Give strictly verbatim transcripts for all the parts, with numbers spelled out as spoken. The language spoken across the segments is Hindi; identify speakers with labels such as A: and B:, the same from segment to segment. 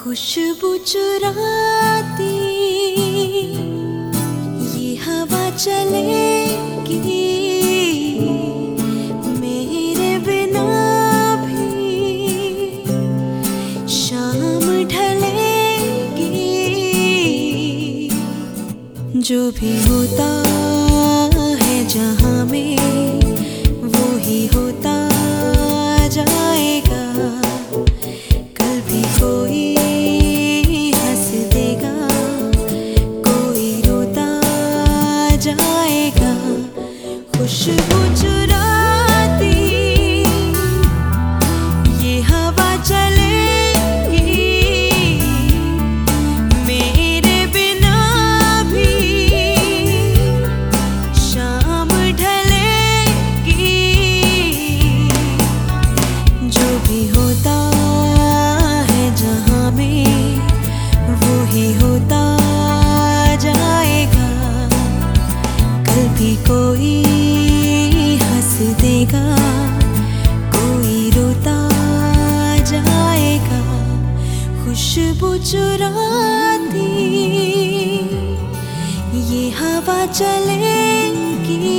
A: खुशबू चुराती ये हवा चलेगी मेरे बिना भी शाम ढलेगी। जो भी होता है जहां में वो ही होता जाएगा। कल भी कोई हंस देगा कोई रोता जाएगा। खुशबू चुराती ये हवा चलेगी मेरे बिना भी शाम ढलेगी। जो भी होता है जहां में वो ही होता जाएगा। कल भी कोई हंस देगा कोई रोता जाएगा। खुशबू चुराती ये हवा चलेगी।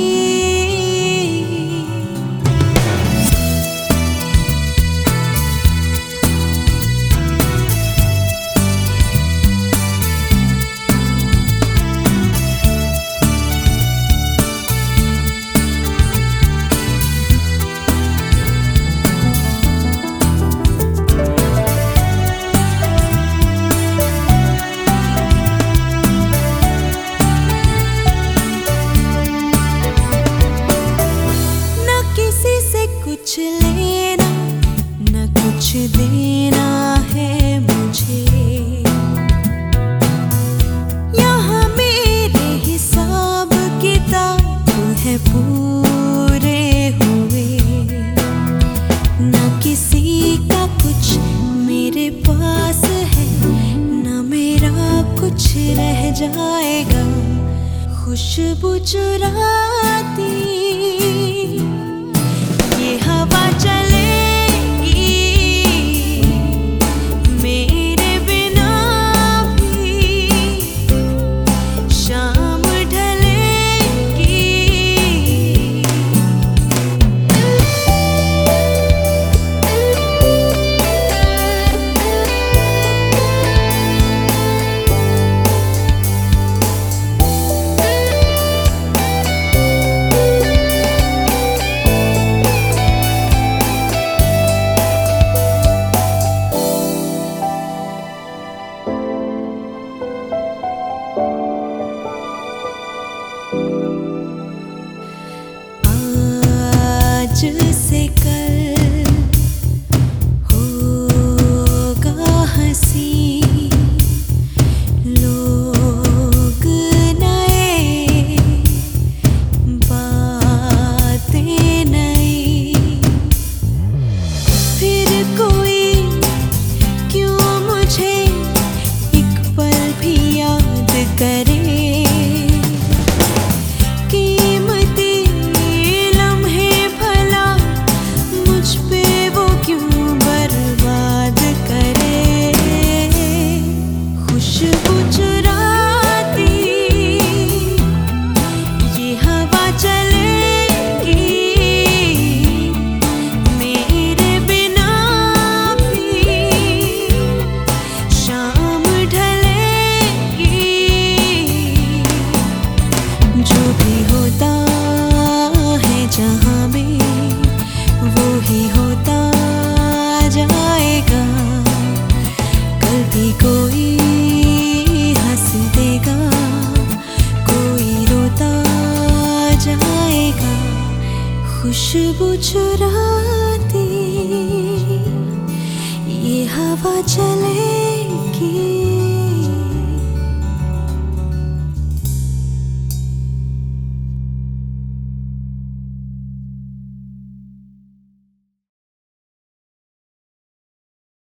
A: कुछ लेना न कुछ देना है मुझे। यहाँ मेरे हिसाब किताब है पूरे हुए। न किसी का कुछ मेरे पास है न मेरा कुछ रह जाएगा। खुशबू चुराती ये हवा चलेगी मेरे बिना भी शाम ढलेगी। आज से कल होगा हंसी लोग नए बातें नई। फिर कोई क्यों मुझे एक पल भी याद करे। जो भी होता है जहां में वो ही होता जाएगा। कल भी कोई हंस देगा कोई रोता जाएगा। खुशबू चुराती ये हवा चले